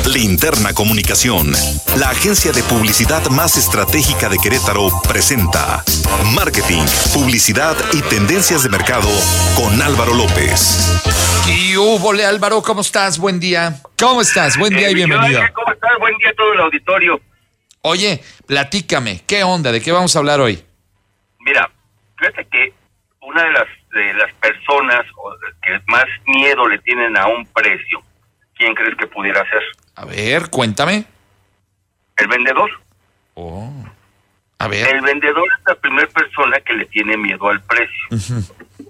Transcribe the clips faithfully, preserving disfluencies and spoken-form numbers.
Linterna Comunicación, la agencia de publicidad más estratégica de Querétaro, presenta Marketing, Publicidad y Tendencias de Mercado con Álvaro López. Y húbole, Álvaro, ¿cómo estás? Buen día. ¿Cómo estás? Buen día eh, y bienvenido. ¿Cómo estás? Buen día a todo el auditorio. Oye, platícame, ¿qué onda? ¿De qué vamos a hablar hoy? Mira, fíjate que una de las de las personas que más miedo le tienen a un precio, ¿quién crees que pudiera ser? A ver, cuéntame. El vendedor. Oh. A ver. El vendedor es la primera persona que le tiene miedo al precio. Uh-huh.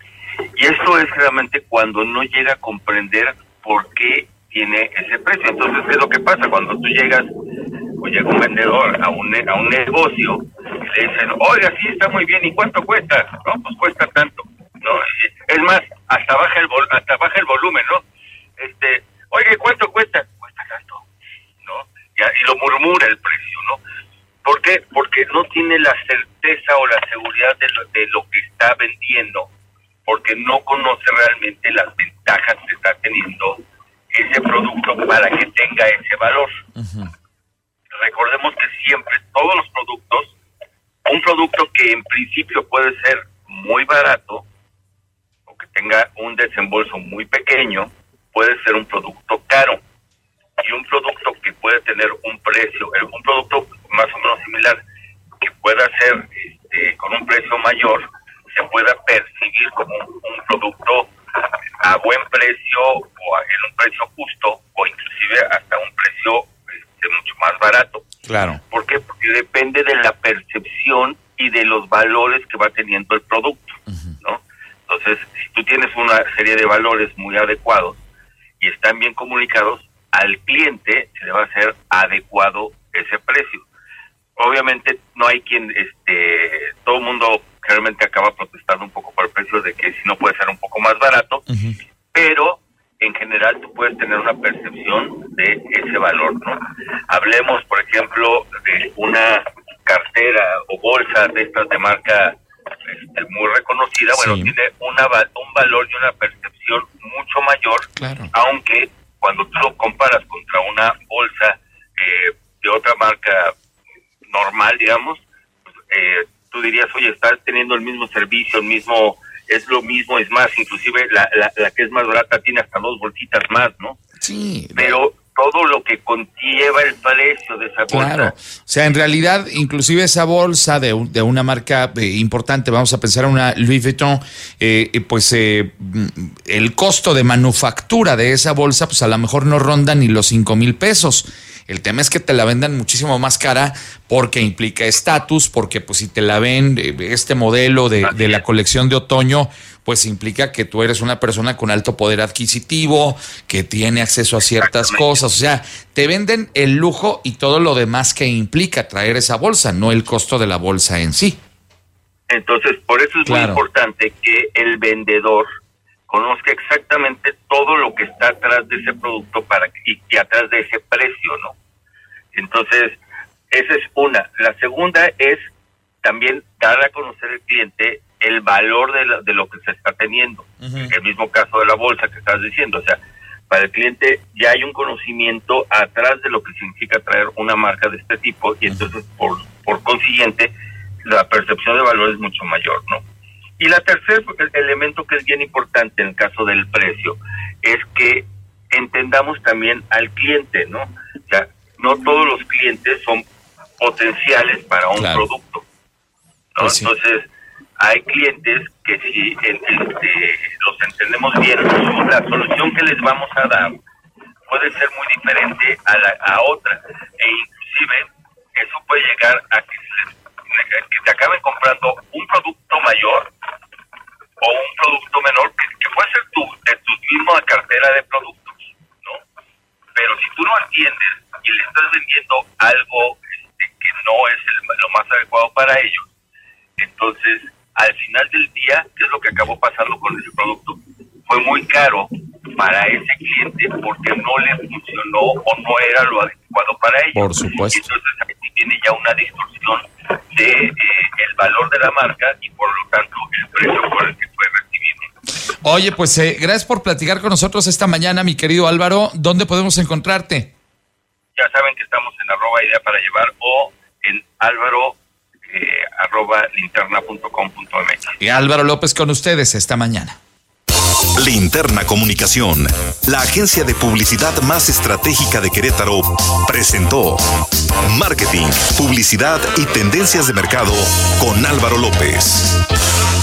Y esto es realmente cuando no llega a comprender por qué tiene ese precio. Entonces, ¿qué es lo que pasa? Cuando tú llegas, o llega un vendedor a un, a un negocio, y le dicen, oiga, sí, está muy bien, ¿y cuánto cuesta? No, pues cuesta tanto. No, es más, hasta baja el vol- hasta baja el volumen, ¿no? Este, oye, ¿cuánto cuesta? Cuesta tanto, ¿no? Y, y lo murmura el precio, ¿no? ¿Por qué? Porque no tiene la certeza o la seguridad de lo, de lo que está vendiendo, porque no conoce realmente las ventajas que está teniendo ese producto para que tenga ese valor. Uh-huh. Recordemos que siempre, todos los productos, un producto que en principio puede ser muy barato, o que tenga un desembolso muy pequeño, puede ser un producto caro. Y un producto que puede tener un precio, un producto más o menos similar, que pueda ser este, con un precio mayor, se pueda percibir como un, un producto a buen precio o a, en un precio justo, o inclusive hasta un precio este, mucho más barato. Claro. ¿Por qué? Porque depende de la percepción y de los valores que va teniendo el producto, uh-huh. ¿no? Entonces, si tú tienes una serie de valores muy adecuados y están bien comunicados, al cliente se le va a hacer adecuado ese precio. Obviamente no hay quien, este, todo el mundo realmente acaba protestando un poco por el precio de que si no puede ser un poco más barato, uh-huh. pero en general tú puedes tener una percepción de ese valor, ¿no? Hablemos, por ejemplo, de una cartera o bolsa de estas de marca este, muy reconocida, bueno, sí. tiene una un valor y una percepción mucho mayor, claro. aunque cuando tú lo comparas contra una bolsa eh, de otra marca normal, digamos, pues, eh, tú dirías, oye, estás teniendo el mismo servicio, el mismo, es lo mismo, es más, inclusive la, la, la que es más barata tiene hasta dos bolsitas más, ¿no? Sí. Pero todo lo que conlleva el precio de esa bolsa. Claro, o sea, en realidad, inclusive esa bolsa de, un, de una marca eh, importante, vamos a pensar en una Louis Vuitton, eh, pues eh, el costo de manufactura de esa bolsa, pues a lo mejor no ronda ni los cinco mil pesos. El tema es que te la vendan muchísimo más cara porque implica estatus, porque pues si te la ven este modelo de, de la colección de otoño, pues implica que tú eres una persona con alto poder adquisitivo, que tiene acceso a ciertas cosas. O sea, te venden el lujo y todo lo demás que implica traer esa bolsa, no el costo de la bolsa en sí. Entonces, por eso es claro. muy importante que el vendedor conozca exactamente todo lo que está atrás de ese producto para y, y atrás de ese precio, ¿no? Entonces, esa es una. La segunda es también dar a conocer al cliente el valor de, la, de lo que se está teniendo. Uh-huh. El mismo caso de la bolsa que estás diciendo. O sea, para el cliente ya hay un conocimiento atrás de lo que significa traer una marca de este tipo y entonces, por, por consiguiente, la percepción de valor es mucho mayor, ¿no? Y la tercer elemento que es bien importante en el caso del precio es que entendamos también al cliente, ¿no? O sea, no todos los clientes son potenciales para un claro. producto, ¿no? Pues sí. Entonces, hay clientes que si en, este, los entendemos bien, la solución que les vamos a dar puede ser muy diferente a, la, a otra, e inclusive eso puede llegar a que se, que se acaben comprando un producto mayor o un producto menor que, que puede ser tu, de tu misma cartera de productos, ¿no? Pero si tú no entiendes y le estás vendiendo algo este, que no es el, lo más adecuado para ellos, entonces al final del día, ¿qué es lo que acabó pasando con ese producto? Fue muy caro para ese cliente porque no le funcionó o no era lo adecuado para ellos. Por supuesto. Y entonces aquí tiene ya una distorsión de eh, el valor de la marca y por lo tanto el precio por el que fue recibido. Oye, pues eh, gracias por platicar con nosotros esta mañana, mi querido Álvaro. ¿Dónde podemos encontrarte? ya saben que estamos en arroba idea para llevar o en álvaro eh, arroba linterna punto com punto m x. Y Álvaro López con ustedes esta mañana. Linterna Comunicación, la agencia de publicidad más estratégica de Querétaro, presentó Marketing, Publicidad y Tendencias de Mercado con Álvaro López.